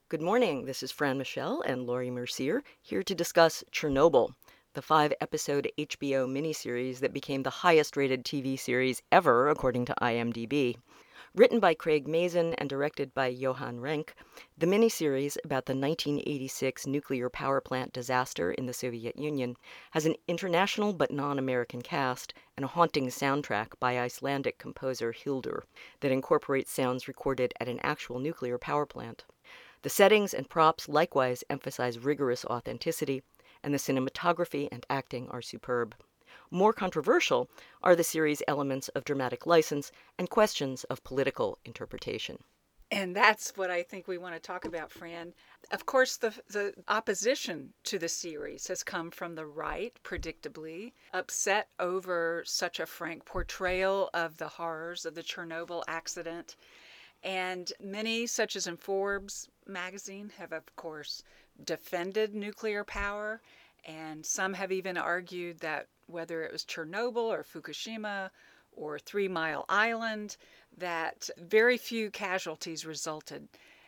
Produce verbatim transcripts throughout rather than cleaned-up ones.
Good morning. This is Fran Michelle and Laurie Mercier here to discuss Chernobyl, the five-episode H B O miniseries that became the highest-rated T V series ever, according to I M D B. Written by Craig Mazin and directed by Johan Renck, the miniseries about the nineteen eighty-six nuclear power plant disaster in the Soviet Union has an international but non-American cast and a haunting soundtrack by Icelandic composer Hildur that incorporates sounds recorded at an actual nuclear power plant. The settings and props likewise emphasize rigorous authenticity, and the cinematography and acting are superb. More controversial are the series' elements of dramatic license and questions of political interpretation. And that's what I think we want to talk about, Fran. Of course, the the opposition to the series has come from the right, predictably, upset over such a frank portrayal of the horrors of the Chernobyl accident. And many, such as in Forbes magazine, have, of course, defended nuclear power. And some have even argued that whether it was Chernobyl or Fukushima or Three Mile Island, that very few casualties resulted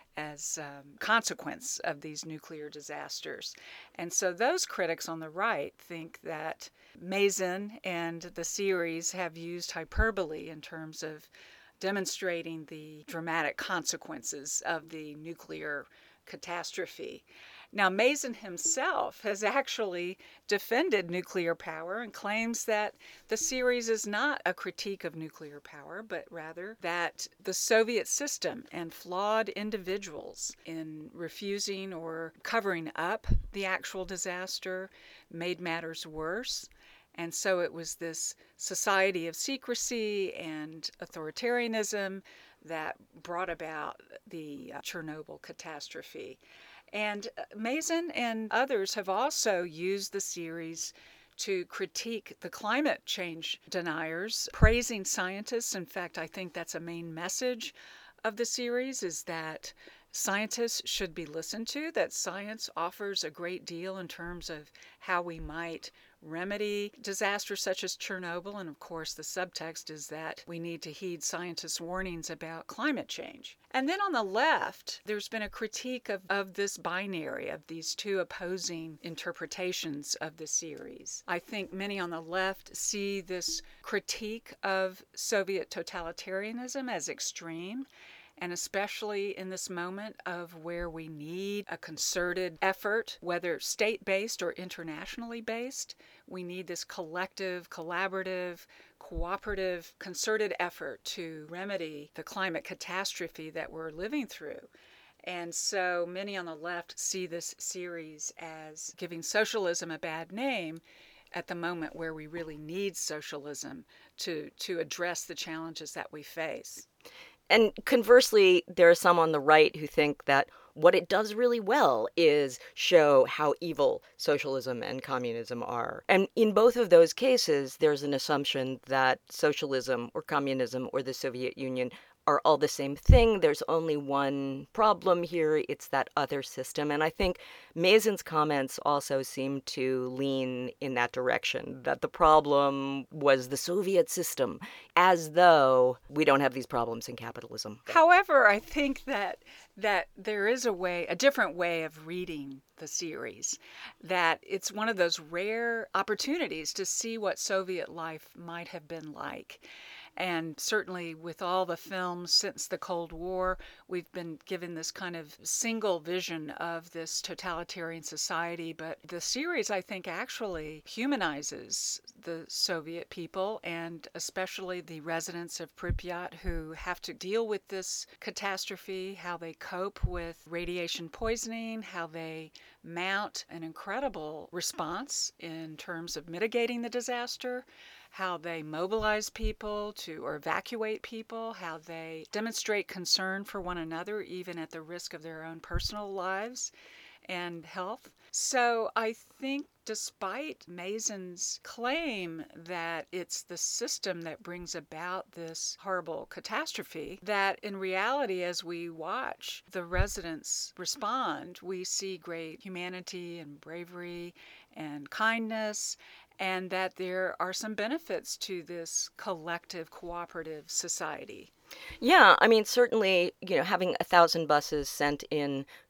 as um, consequence of these nuclear disasters. And so those critics on the right think that Mazin and the series have used hyperbole in terms of demonstrating the dramatic consequences of the nuclear catastrophe. Now, Mazin himself has actually defended nuclear power and claims that the series is not a critique of nuclear power, but rather that the Soviet system and flawed individuals in refusing or covering up the actual disaster made matters worse. And so it was this society of secrecy and authoritarianism that brought about the uh, Chernobyl catastrophe. And Mazin and others have also used the series to critique the climate change deniers, praising scientists. In fact, I think that's a main message of the series, is that scientists should be listened to, that science offers a great deal in terms of how we might remedy disasters such as Chernobyl. And of course, the subtext is that we need to heed scientists' warnings about climate change. And then on the left, there's been a critique of, of this binary, of these two opposing interpretations of the series. I think many on the left see this critique of Soviet totalitarianism as extreme, and especially in this moment of where we need a concerted effort, whether state-based or internationally based. We need this collective, collaborative, cooperative, concerted effort to remedy the climate catastrophe that we're living through. And so many on the left see this series as giving socialism a bad name at the moment where we really need socialism to, to address the challenges that we face. And conversely, there are some on the right who think that what it does really well is show how evil socialism and communism are. And in both of those cases, there's an assumption that socialism or communism or the Soviet Union are all the same thing. There's only one problem here. It's that other system. And I think Mazin's comments also seem to lean in that direction, that the problem was the Soviet system, as though we don't have these problems in capitalism. However, I think that that there is a way, a different way of reading the series, that it's one of those rare opportunities to see what Soviet life might have been like. And certainly with all the films since the Cold War, we've been given this kind of single vision of this totalitarian society. But the series, I think, actually humanizes the Soviet people, and especially the residents of Pripyat who have to deal with this catastrophe, how they cope with radiation poisoning, how they mount an incredible response in terms of mitigating the disaster, how they mobilize people to or evacuate people, how they demonstrate concern for one another, even at the risk of their own personal lives and health. So I think despite Mazin's claim that it's the system that brings about this horrible catastrophe, that in reality, as we watch the residents respond, we see great humanity and bravery and kindness, and that there are some benefits to this collective cooperative society. Yeah, I mean, certainly, you know, having a thousand buses sent in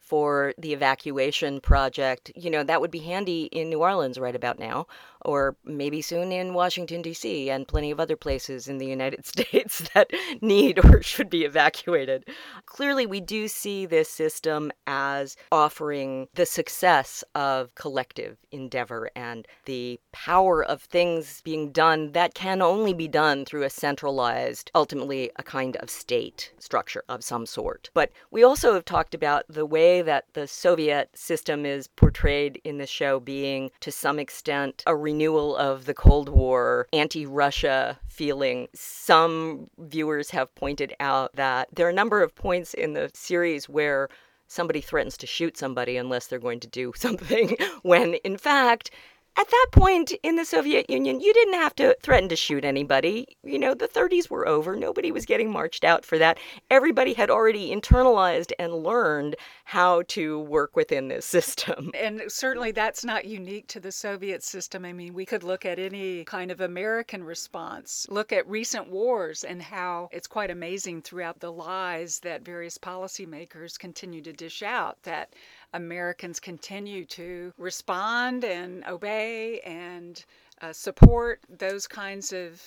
for the evacuation project. You know, that would be handy in New Orleans right about now, or maybe soon in Washington, D C, and plenty of other places in the United States that need or should be evacuated. Clearly, we do see this system as offering the success of collective endeavor and the power of things being done that can only be done through a centralized, ultimately a kind of state structure of some sort. But we also have talked about the way that the Soviet system is portrayed in the show being, to some extent, a renewal of the Cold War anti-Russia feeling. Some viewers have pointed out that there are a number of points in the series where somebody threatens to shoot somebody unless they're going to do something, when in fact, at that point in the Soviet Union, you didn't have to threaten to shoot anybody. You know, the thirties were over. Nobody was getting marched out for that. Everybody had already internalized and learned how to work within this system. And certainly that's not unique to the Soviet system. I mean, we could look at any kind of American response, look at recent wars and how it's quite amazing throughout the lies that various policymakers continue to dish out, that Americans continue to respond and obey and uh, support those kinds of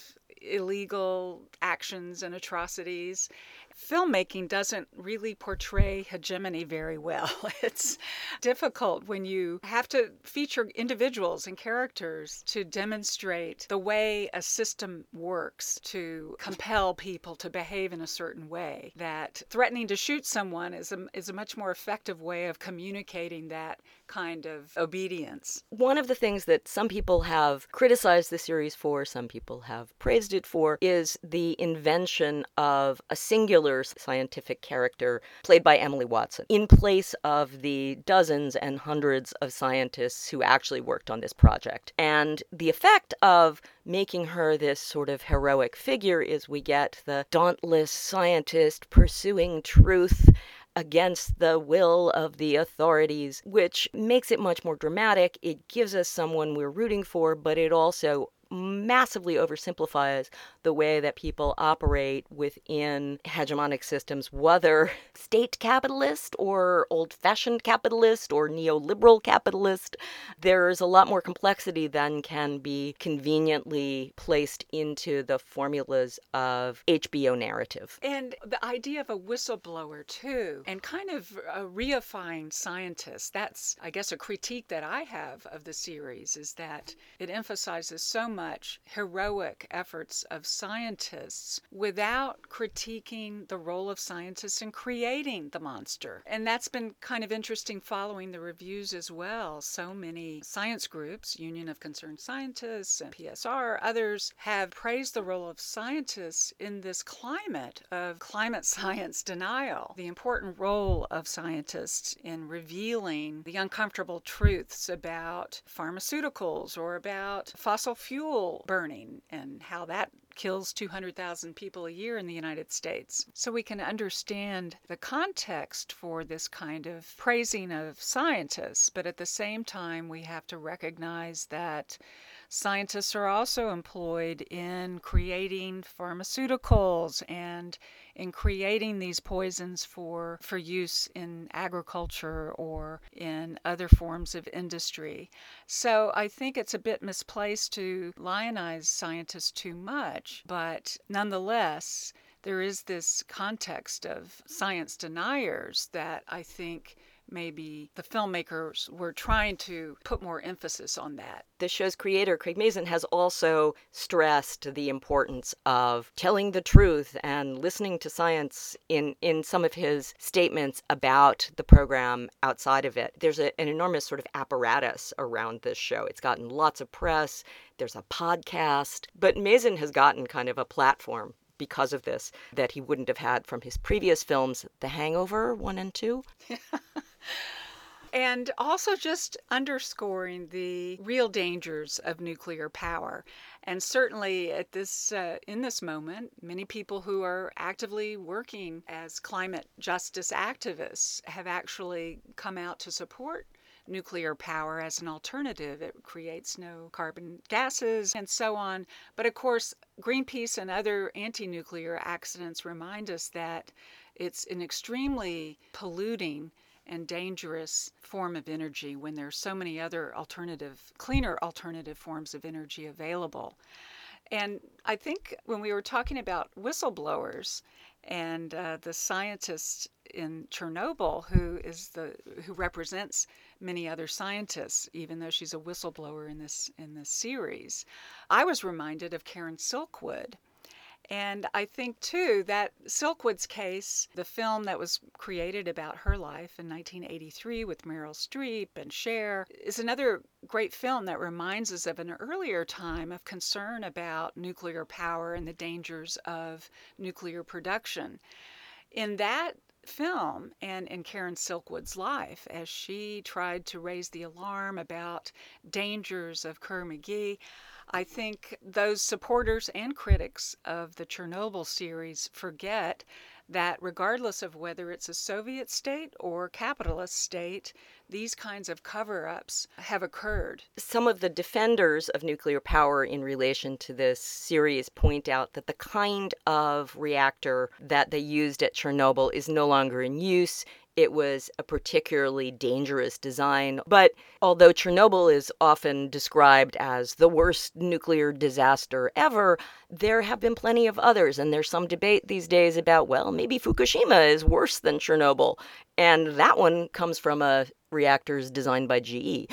illegal actions and atrocities. Filmmaking doesn't really portray hegemony very well. It's difficult when you have to feature individuals and characters to demonstrate the way a system works to compel people to behave in a certain way. That threatening to shoot someone is a, is a much more effective way of communicating that kind of obedience. One of the things that some people have criticized the series for, some people have praised it for, is the invention of a singular scientific character played by Emily Watson in place of the dozens and hundreds of scientists who actually worked on this project. And the effect of making her this sort of heroic figure is we get the dauntless scientist pursuing truth against the will of the authorities, which makes it much more dramatic. It gives us someone we're rooting for, but it also massively oversimplifies the way that people operate within hegemonic systems, whether state capitalist or old-fashioned capitalist or neoliberal capitalist. There's a lot more complexity than can be conveniently placed into the formulas of H B O narrative. And the idea of a whistleblower, too, and kind of a reifying scientist, that's, I guess, a critique that I have of the series, is that it emphasizes so much heroic efforts of scientists without critiquing the role of scientists in creating the monster. And that's been kind of interesting following the reviews as well. So many science groups, Union of Concerned Scientists and P S R, others have praised the role of scientists in this climate of climate science denial, the important role of scientists in revealing the uncomfortable truths about pharmaceuticals or about fossil fuel burning and how that kills two hundred thousand people a year in the United States. So we can understand the context for this kind of praising of scientists, but at the same time we have to recognize that scientists are also employed in creating pharmaceuticals and in creating these poisons for, for use in agriculture or in other forms of industry. So I think it's a bit misplaced to lionize scientists too much, but nonetheless, there is this context of science deniers that I think maybe the filmmakers were trying to put more emphasis on that. The show's creator, Craig Mazin, has also stressed the importance of telling the truth and listening to science in, in some of his statements about the program outside of it. There's a, an enormous sort of apparatus around this show. It's gotten lots of press. There's a podcast. But Mazin has gotten kind of a platform because of this that he wouldn't have had from his previous films, The Hangover one and two. And also just underscoring the real dangers of nuclear power. And certainly at this, uh, in this moment, many people who are actively working as climate justice activists have actually come out to support nuclear power as an alternative. It creates no carbon gases and so on. But of course, Greenpeace and other anti-nuclear accidents remind us that it's an extremely polluting and dangerous form of energy when there's so many other alternative, cleaner alternative forms of energy available. And I think when we were talking about whistleblowers and uh, the scientist in Chernobyl who is the who represents many other scientists, even though she's a whistleblower in this in this series, I was reminded of Karen Silkwood. And I think, too, that Silkwood's case, the film that was created about her life in nineteen eighty-three with Meryl Streep and Cher, is another great film that reminds us of an earlier time of concern about nuclear power and the dangers of nuclear production. In that film and in Karen Silkwood's life, as she tried to raise the alarm about dangers of Kerr-McGee, I think those supporters and critics of the Chernobyl series forget that regardless of whether it's a Soviet state or capitalist state, these kinds of cover-ups have occurred. Some of the defenders of nuclear power in relation to this series point out that the kind of reactor that they used at Chernobyl is no longer in use. It was a particularly dangerous design. But although Chernobyl is often described as the worst nuclear disaster ever, there have been plenty of others. And there's some debate these days about, well, maybe Fukushima is worse than Chernobyl. And that one comes from a reactors designed by G E.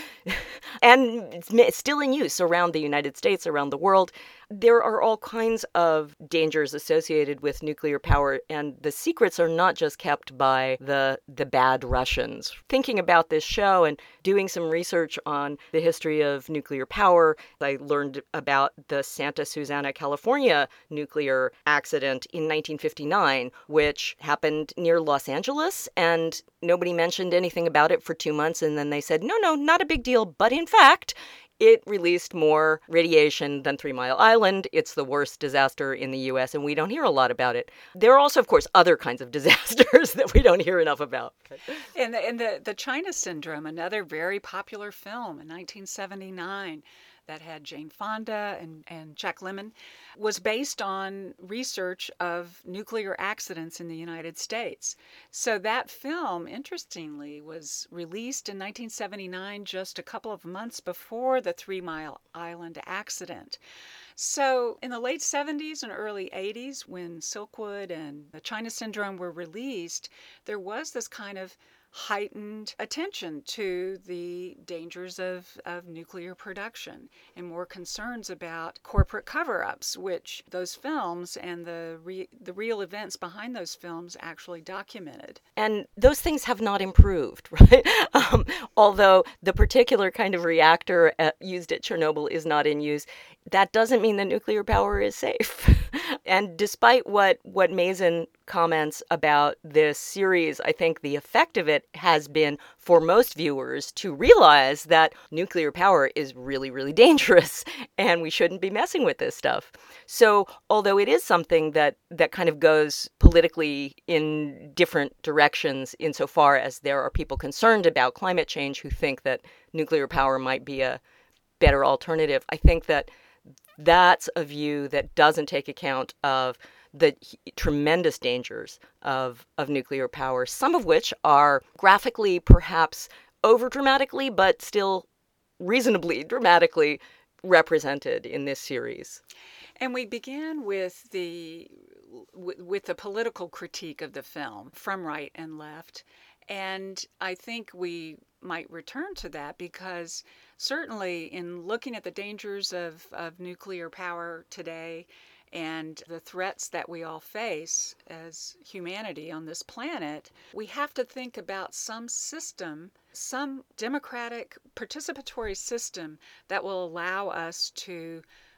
And it's still in use around the United States, around the world. There are all kinds of dangers associated with nuclear power, and the secrets are not just kept by the the bad Russians. Thinking about this show and doing some research on the history of nuclear power, I learned about the Santa Susana, California nuclear accident in nineteen fifty-nine, which happened near Los Angeles, and nobody mentioned anything about it for two months, and then they said, no, no, not a big deal, but in fact, it released more radiation than Three Mile Island. It's the worst disaster in the U S, and we don't hear a lot about it. There are also, of course, other kinds of disasters that we don't hear enough about. And the, and the, the China Syndrome, another very popular film in nineteen seventy-nine, that had Jane Fonda and, and Jack Lemmon, was based on research of nuclear accidents in the United States. So that film, interestingly, was released in nineteen seventy-nine, just a couple of months before the Three Mile Island accident. So in the late seventies and early eighties, when Silkwood and the China Syndrome were released, there was this kind of heightened attention to the dangers of, of nuclear production and more concerns about corporate cover-ups, which those films and the re, the real events behind those films actually documented. And those things have not improved, right? Um, although the particular kind of reactor at, used at Chernobyl is not in use, that doesn't mean that nuclear power is safe. And despite what, what Mazin comments about this series, I think the effect of it has been for most viewers to realize that nuclear power is really, really dangerous and we shouldn't be messing with this stuff. So although it is something that, that kind of goes politically in different directions insofar as there are people concerned about climate change who think that nuclear power might be a better alternative, I think that that's a view that doesn't take account of the tremendous dangers of, of nuclear power, some of which are graphically, perhaps over-dramatically, but still reasonably dramatically represented in this series. And we began with the with the political critique of the film from right and left. And I think we might return to that because certainly in looking at the dangers of, of nuclear power today and the threats that we all face as humanity on this planet, we have to think about some system, some democratic participatory system that will allow us to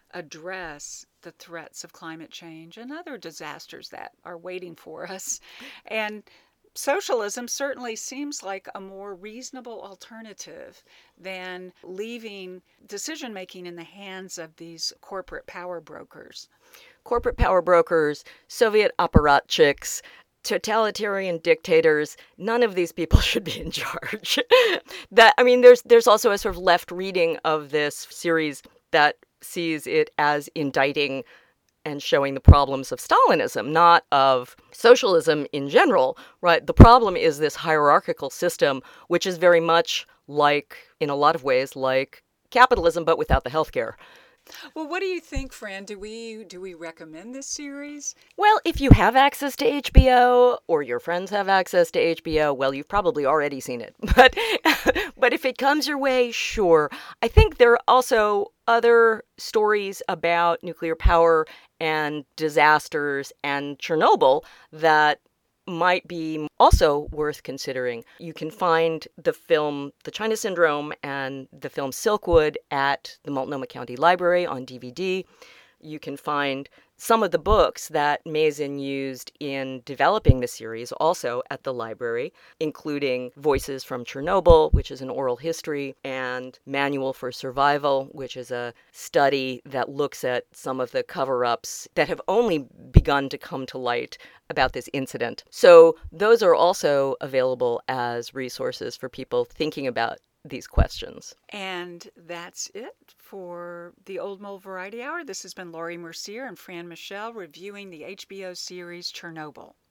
address the threats of climate change and other disasters that are waiting for us. And socialism certainly seems like a more reasonable alternative than leaving decision-making in the hands of these corporate power brokers. Corporate power brokers, Soviet apparatchiks, totalitarian dictators, none of these people should be in charge. That I mean, there's there's also a sort of left reading of this series that sees it as indicting and showing the problems of Stalinism, not of socialism in general, right? The problem is this hierarchical system, which is very much like, in a lot of ways, like capitalism, but without the healthcare. Well, what do you think, Fran? Do we do we recommend this series? Well, if you have access to H B O or your friends have access to H B O, well, you've probably already seen it. But but if it comes your way, sure. I think there are also other stories about nuclear power and disasters and Chernobyl that might be also worth considering. You can find the film The China Syndrome and the film Silkwood at the Multnomah County Library on D V D. You can find some of the books that Mazin used in developing the series also at the library, including Voices from Chernobyl, which is an oral history, and Manual for Survival, which is a study that looks at some of the cover-ups that have only begun to come to light about this incident. So those are also available as resources for people thinking about these questions. And that's it for the Old Mole Variety Hour. This has been Laurie Mercier and Fran Michelle reviewing the H B O series Chernobyl.